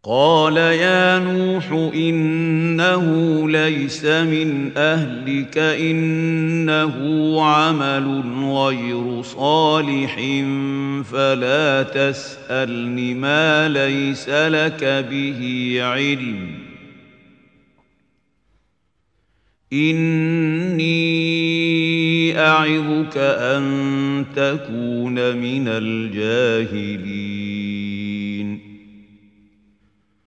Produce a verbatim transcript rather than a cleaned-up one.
قال يا نوح إنه ليس من أهلك إنه عمل غير صالح فلا تسألني ما ليس لك به علم إني أعظك أن تكون من الجاهلين